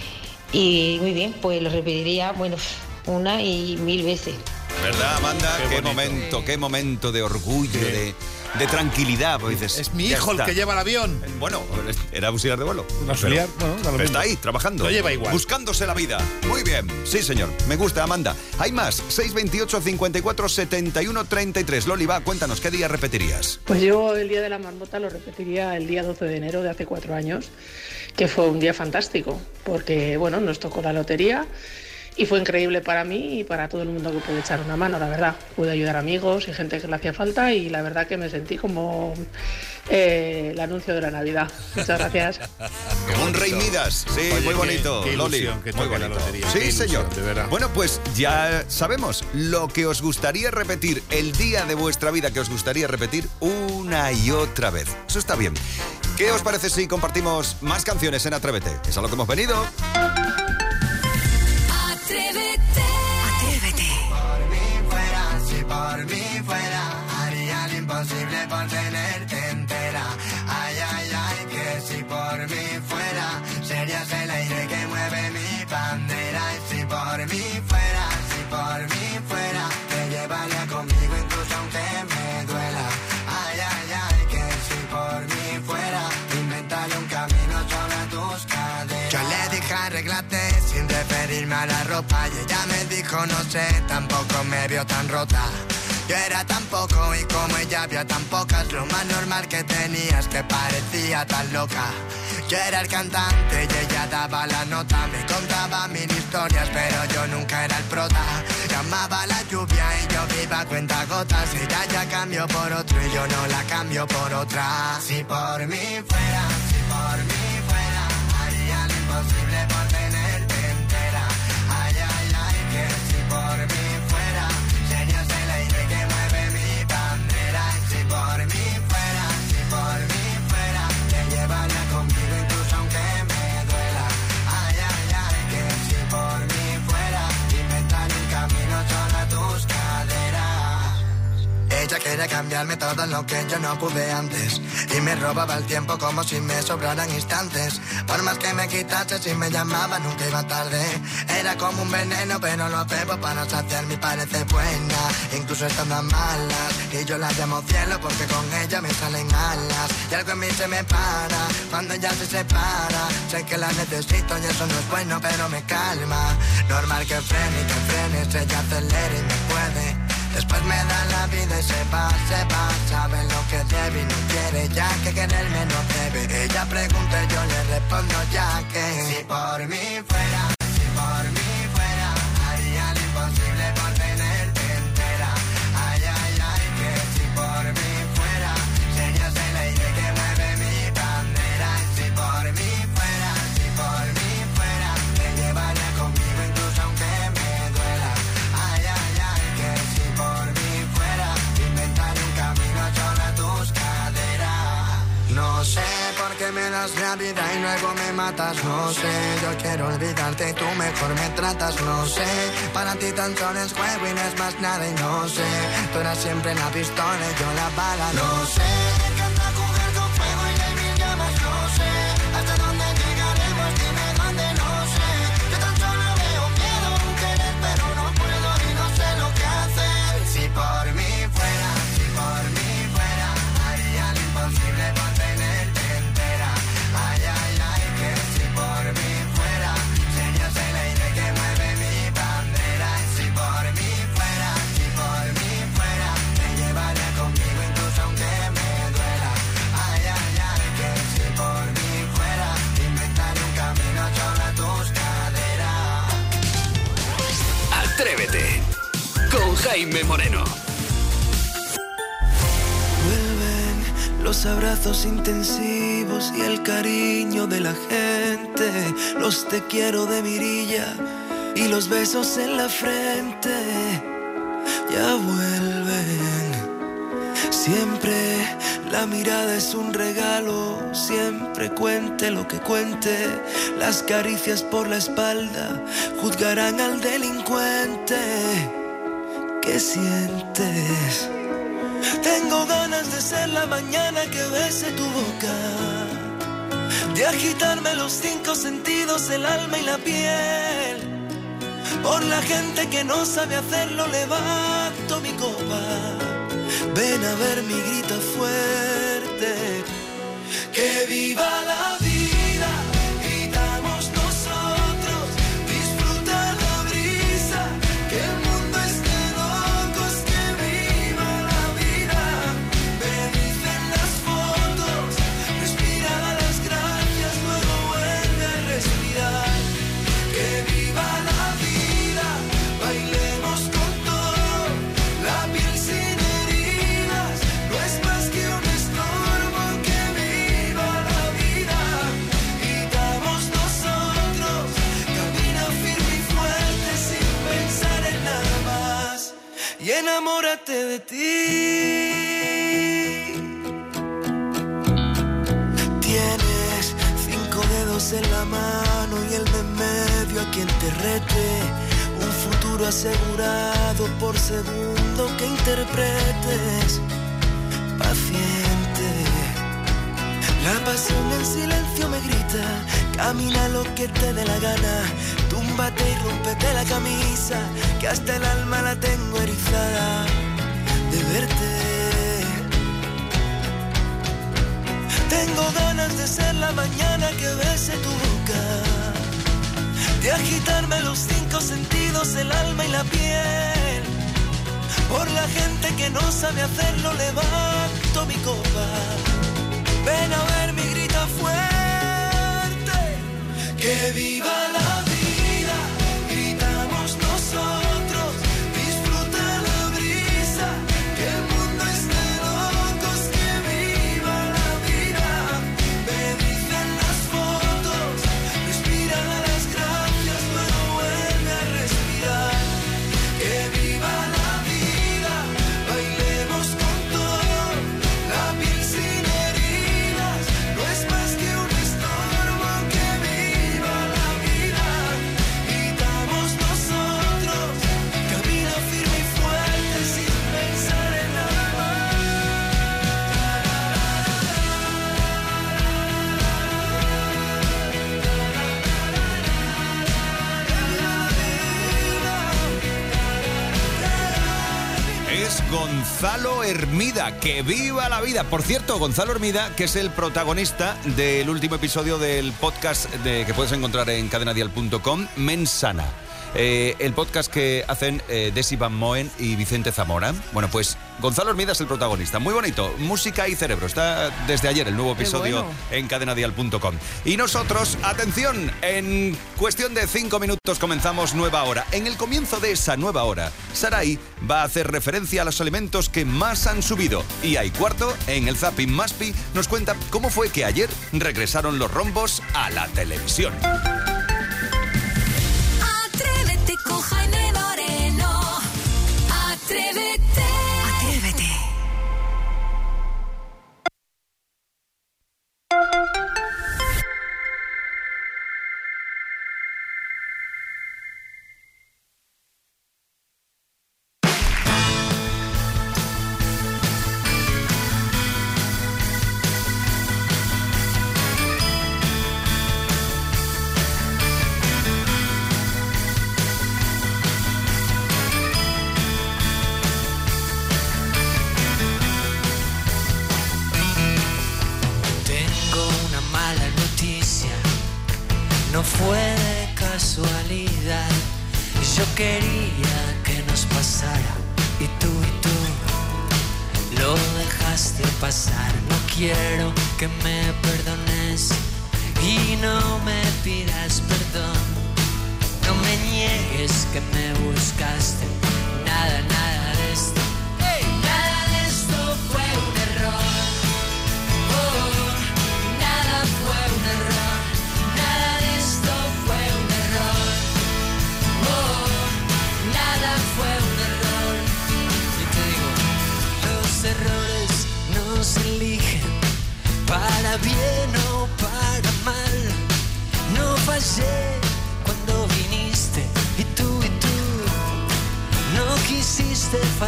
muy bien, pues lo repetiría, bueno, una y 1000 veces. ¿Verdad, Amanda? Qué Qué momento de orgullo, de tranquilidad. Pues dices, Es mi ya hijo el está. que lleva el avión. Bueno, era auxiliar de vuelo. Un auxiliar, Pero- bueno, da lo pero está mismo. ahí, trabajando. Lo lleva igual. Buscándose la vida. Muy bien. Sí, señor. Me gusta, Amanda. Hay más. 628 54 71 33. Loli, va, cuéntanos, ¿qué día repetirías? Pues yo el Día de la Marmota lo repetiría el día 12 de enero de hace 4 años, que fue un día fantástico, porque bueno, nos tocó la lotería y fue increíble para mí y para todo el mundo que pude echar una mano, la verdad. Pude ayudar a amigos y gente que le hacía falta y la verdad que me sentí como el anuncio de la Navidad. Muchas gracias. Como un rey Midas. Sí, Oye, muy bonito, qué Loli. ilusión que Muy toque la bonito. lotería. Sí, Qué ilusión, señor. de verdad. Bueno, pues ya sabemos lo que os gustaría repetir, el día de vuestra vida que os gustaría repetir una y otra vez. Eso está bien. ¿Qué os parece si compartimos más canciones en Atrévete? Es a lo que hemos venido. Atrévete. Si por mí fuera, haría lo imposible por tenerte entera. Ay, ay, ay, que si por mí fuera, serías el aire que mueve mi bandera. Y si por mí fuera, te llevaría conmigo incluso aunque me duela. Ay, ay, ay, que si por mí fuera, inventaría un camino sobre tus caderas. Yo le dije arréglate sin referirme a la ropa y ella me dijo no sé, tampoco me vio tan rota. Yo era tan poco y como ella había tan pocas, lo más normal que tenías que parecía tan loca. Yo era el cantante y ella daba la nota, me contaba 1000 historias pero yo nunca era el prota. Llamaba la lluvia y yo iba a cuentagotas, ella ya cambió por otro y yo no la cambio por otra. Si por mí fuera, haría lo imposible por tenerte entera. Ay, ay, ay, que si por mí fuera, serías el aire que mueve mi bandera. Y si por mí fuera, te llevaría conmigo incluso aunque me duela. Ay, ay, ay, que si por mí fuera, inventaría un camino solo a tus caderas. Ella quería cambiarme todo lo que yo no pude antes y me robaba el tiempo como si me sobraran instantes. Por más que me quitase, si me llamaba nunca iba tarde. Era como un veneno pero lo bebo para saciarme y parece buena, incluso estando a malas. Y yo la llamo cielo porque con ella me salen alas. Y algo en mí se me para cuando ella se separa. Sé que la necesito y eso no es bueno pero me calma. Normal que frene y que frenes, ella acelera y me puede. Después me da la vida y se va, sabe lo que debe y no quiere ya que quererme no debe. Ella pregunta y yo le respondo ya que si por mí fuera, haría lo imposible por tenerte entera. Ay, ay, ay, que si por mí fuera, serías el aire que mueve mi bandera. Y si por mí fuera, te llevaría conmigo incluso aunque me duela. Ay, ay, ay, que si por mí fuera, inventaré un camino solo a tus caderas. No sé por qué me das la vida y luego me matas, no sé. Yo quiero olvidarte y tú mejor me tratas, no sé. Para ti tan solo es juego y no es más nada y no sé. Tú eras siempre la pistola y yo la bala, no sé. Me encanta jugar con fuego y hay mil llamas, no sé. Hasta dónde llegaremos, dime dónde, no sé. Jaime Moreno. Vuelven los abrazos intensivos y el cariño de la gente, los te quiero de mirilla y los besos en la frente. Ya vuelven. Siempre la mirada es un regalo, siempre cuente lo que cuente. Las caricias por la espalda juzgarán al delincuente. ¿Qué sientes? Tengo ganas de ser la mañana que bese tu boca, de agitarme los 5 sentidos, el alma y la piel. Por la gente que no sabe hacerlo levanto mi copa. Ven a ver mi grita fuerte. Que viva la vida, gritamos nosotros. Disfruta la brisa, que el mundo esté locos. Que viva la vida, me dicen las fotos. Respira, da las gracias, luego vuelve a respirar. Que viva la vida, bailemos con todo. La piel sin heridas no es más que un estorbo. Que viva la vida, gritamos nosotros. Camina firme y fuerte sin pensar en nada más y enamórate de ti. Tienes 5 dedos en la mano y el de medio a quien te rete. Un futuro asegurado por segundo que interpretes. Paciente. La pasión en silencio me grita. Camina lo que te dé la gana. Túmbate y rómpete la camisa, que hasta el alma la tengo erizada de verte. Tengo ganas de ser la mañana que bese tu boca, de agitarme los 5 sentidos, el alma y la piel. Por la gente que no sabe hacerlo levanto mi copa. Ven a ver mi grita fuerte. Que viva la vida, gritamos nosotros. Disfruta la brisa, que el mundo esté locos. Que viva la vida, me dicen las fotos. Respira, da las gracias, luego vuelve a respirar. Que viva la vida, bailemos con todo. La piel sin heridas no es más que un estorbo. Que viva la vida, gritamos nosotros. Camina firme y fuerte sin pensar en nada más. Es Gonzalo Hermida, que viva la vida. Por cierto, Gonzalo Hermida, que es el protagonista del último episodio del podcast que puedes encontrar en cadenadial.com, Mensana. El podcast que hacen Desi Van Moen y Vicente Zamora. Bueno, pues Gonzalo Hermida es el protagonista. Muy bonito. Música y cerebro. Está desde ayer el nuevo episodio en cadenadial.com. Y nosotros, atención, en cuestión de 5 minutos comenzamos nueva hora. En el comienzo de esa nueva hora, Sarai va a hacer referencia a los alimentos que más han subido. Y a y cuarto, en el Zapping Maspi, nos cuenta cómo fue que ayer regresaron los rombos a la televisión. Atrévete con Jaime Moreno. Atrévete. Atrévete. No fue de casualidad, yo quería que nos pasara y tú lo dejaste pasar. No quiero que me perdones y no me pidas perdón. No me niegues que me buscaste, nada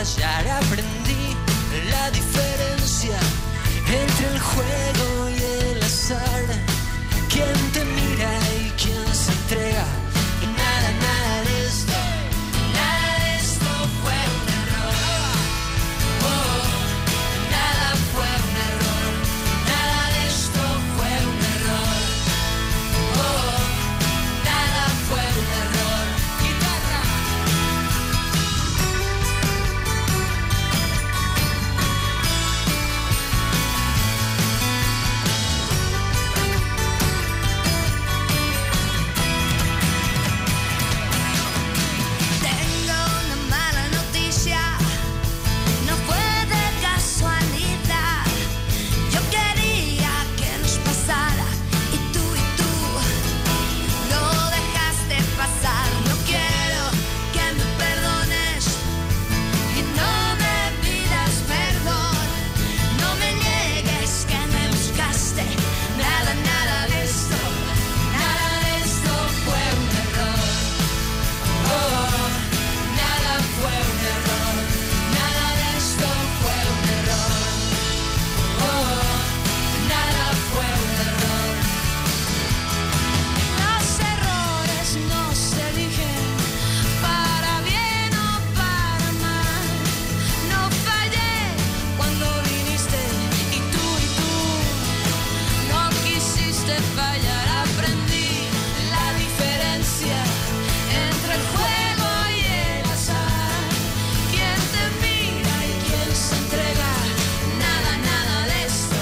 fallar. Aprendí la diferencia entre el juego y el azar. Quién te mira y quién se entrega. Y nada, nada de esto fue un error. Oh, nada fue un error. Nada de esto fue un error. Oh, nada fue un error. Guitarra. Tengo una mala noticia, no fue de casualidad. Yo quería que nos pasara y tú lo dejaste pasar. No quiero que me perdones y no me pidas perdón. No me niegues que me buscaste. Nada, nada de esto fue un error. Oh, nada fue un error. Nada de esto fue un error. Oh, nada fue un error. Los errores no se eligen para bien o para mal. No fallé cuando viniste y tú no quisiste fallar. Aprendí la diferencia entre el juego y el azar. Quién te mira y quién se entrega. Nada, nada de esto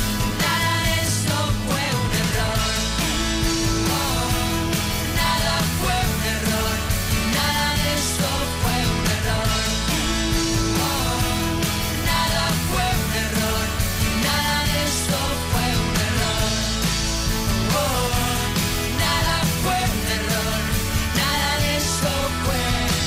fue un error. Oh, nada fue un error. Nada de esto fue un error. Oh, nada fue un error. Nada de esto fue un error. Oh, nada fue un error. Nada de esto fue.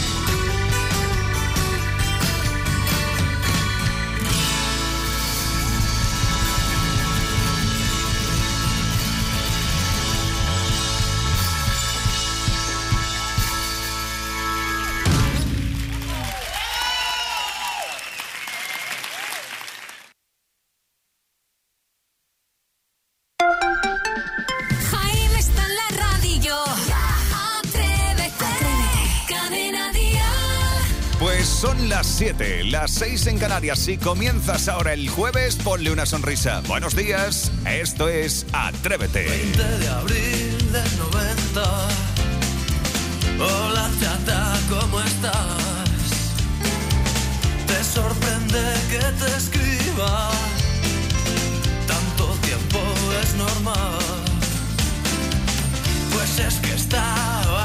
Jaime está en la radio. Atrévete. Cadena Dial. Pues son las 7, las 6 en Canarias. Si comienzas ahora el jueves, ponle una sonrisa. Buenos días, esto es Atrévete. 20 de abril del 90. Hola chata, ¿cómo estás? Te sorprende que te escriba. Tanto tiempo es normal. Pues es que